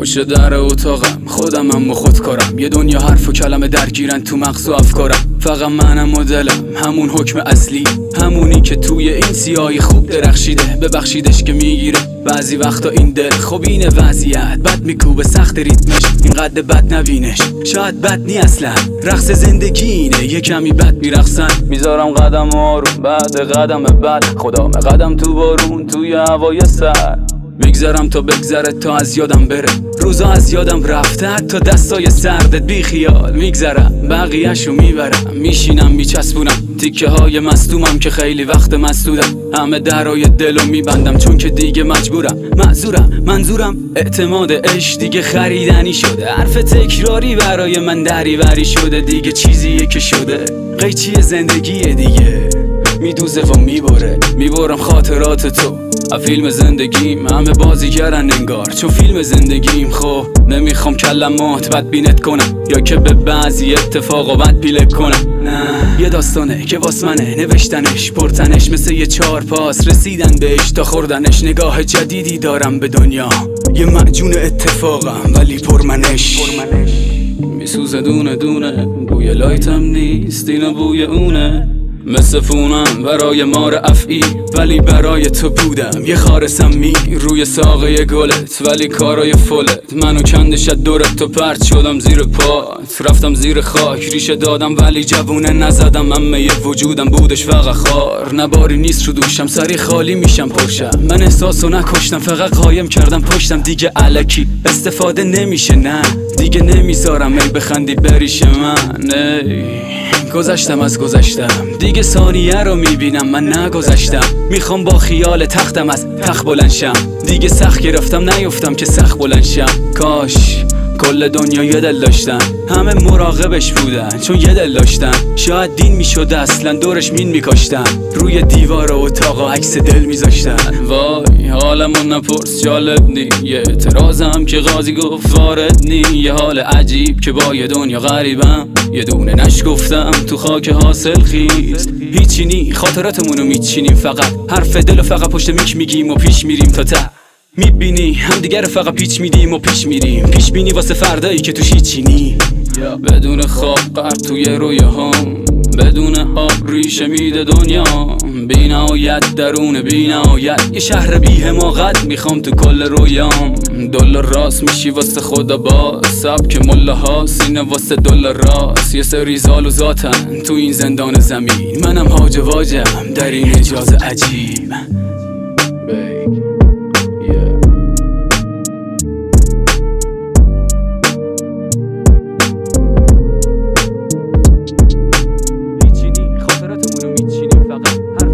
پشت در اتاقم خودمم و خودکارم، یه دنیا حرف و کلمه درگیرن تو مغز و افکارم. فقط منم و دلم همون حکم اصلی، همونی که توی این سیاهی خوب درخشیده. ببخشیدش که میگیره بعضی وقتا این دل، خب اینه وضعیت بد میکوبه سخت ریتمش، اینقدر بد نبینش شاید بد نی اصلا. رقص زندگی اینه یه کمی بد میرقصن، میذارم قدم آروم بعد قدم بد، خدام قدم تو بارون توی هوای سر. میگذارم تا بگذره تا از یادم بره، روزا از یادم رفته تا دستای سردت بی خیال. میگذرم بقیه‌شو میبرم، میشینم میچسبونم تیکه های مصدومم که خیلی وقت مسدودم. همه درای دلو میبندم چون که دیگه مجبورم. معذورم منظورم اعتماد عشق دیگه خریدنی شده، حرف تکراری برای من دریوری شده. دیگه چیزیه که شده قیچی زندگیه دیگه، میدوزه و میبرم خاطرات تو فیلم زندگیم. همه بازیگرن انگار چون فیلم زندگیم. خب نمیخوام کلمات بد بینت کنم یا که به بعضی اتفاقا بد پیلت کنم. نه یه داستانه که واس منه نوشتنش، پرتنش مثل یه 4 پاس رسیدن بهش تا خوردنش. نگاه جدیدی دارم به دنیا، یه معجون اتفاقم ولی پرمنش. میسوزه دونه دونه، بوی لایتم نیست اینو بوی اونه. مثل فونم برای مار افعی ولی برای تو بودم یه خار سمی روی ساقه گلت، ولی کارای فلت منو کندش دورت. تو پرت شدم زیر پات رفتم زیر خاک، ریشه دادم ولی جوونه نزدم. همه وجودم بودش فقط خار، نباری نیست رو دوشم سری خالی میشم پرشم. من احساسو نکشتم فقط قایم کردم پشتم. دیگه الکی استفاده نمیشه، نه دیگه نمیذارم ای بخندی بریش من. گذشتم از گذشتم دیگه ثانیه رو میبینم من نگذشتم. میخوام با خیال تختم از تخت بلند شم، دیگه سخت گرفتم نیفتم که سخت بلند شم. کاش کل دنیا یه دل داشتن، همه مراقبش بودن چون یه دل داشتن. شاید دین میشد اصلا دورش مین میکاشتن، روی دیوار اتاقا عکس دل میذاشتن. وای حالمو نپرس جالب نی، یه اعتراضم که قاضی گفت وارد نی. یه حال عجیب که با یه دنیا غریبم، یه دونه نشگفتم تو خاک حاصل خیز. هیچی نی خاطراتمونو میچینیم، فقط حرف دلو فقط پشت میک میگیم و پیش میریم تا ته. میبینی همدیگه رو فقط پیچ میدیم و پیش میریم، پیش بینی واسه فردایی که توش هیچی نی. بدون خواب غرق توی رویاهام، بدون آب ریشه میده دنیا. بی نهایت درون بی نهایت، یه شهر بی حماقت میخوام تو کل رویام. دلار راست میشی واسه خدا باز، سبک مله ها سینه واسه دلار راست. یه سری زال و ذاتن تو این زندان زمین، منم هاج واجم در این اجاز عجیب. خاطراتمونو میچینیم فقط